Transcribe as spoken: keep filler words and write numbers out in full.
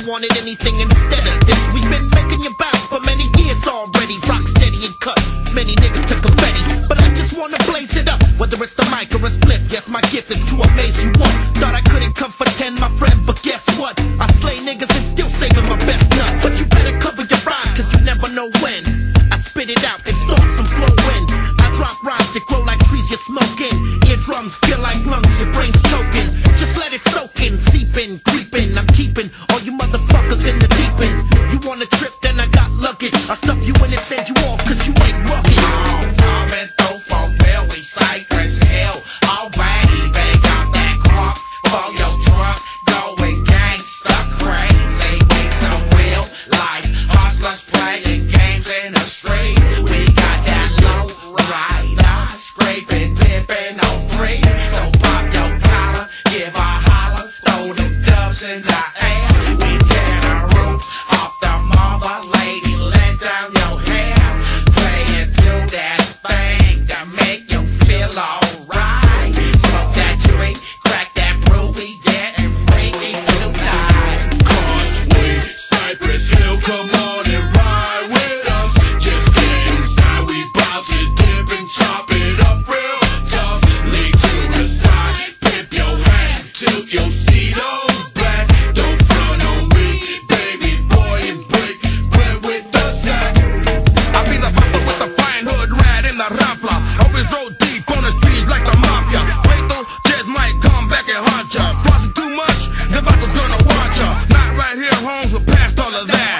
wanted anything instead of this. We've been making you bounce for many years already. Rock steady and cut, many niggas took confetti, but I just wanna blaze it up. Whether it's the mic or a spliff, yes, my gift is to amaze you all. Thought I couldn't come for ten, my friend, but guess what? I slay niggas and still saving my best nut. But you better cover your eyes, cause you never know when I spit it out and start some flow in. I drop rhymes that grow like trees you're smoking. Eardrums feel like lungs, your brain's choking. Just let it soak in, seeping, creeping. I'm keeping all you motherfuckers in the deep end. You want a trip, then I got luggage. I stuff you in and send you off, cause you ain't rugged. Coming through for Philly, Cypress Hill. Oh baby, got that crunk for your truck. Going gangsta crazy, we some real life hustlers playing games in the street. We got that low rider, scraping, tipping on three. So pop your collar, give a holler, throw them dubs in the air. We tear the roof off the mother, lady, let down your hair. Play into that thing that make you feel alright. Smoke that drink, crack that brew, we getting freaky tonight. Cause we Cypress Hill, come on and ride with us. Just get inside, we bout to dip and chop it up real tough. Lean to the side, pimp your hand till your seat on black. Don't front on me, baby boy, and break bread with the sack. I be the rapper with the fine hood rat in the raffla. Always roll deep on the streets like the mafia. Wait though, just might come back and haunt ya. Flossing too much, the vatos gonna want ya. Not right here, Holmes, we're past all of that.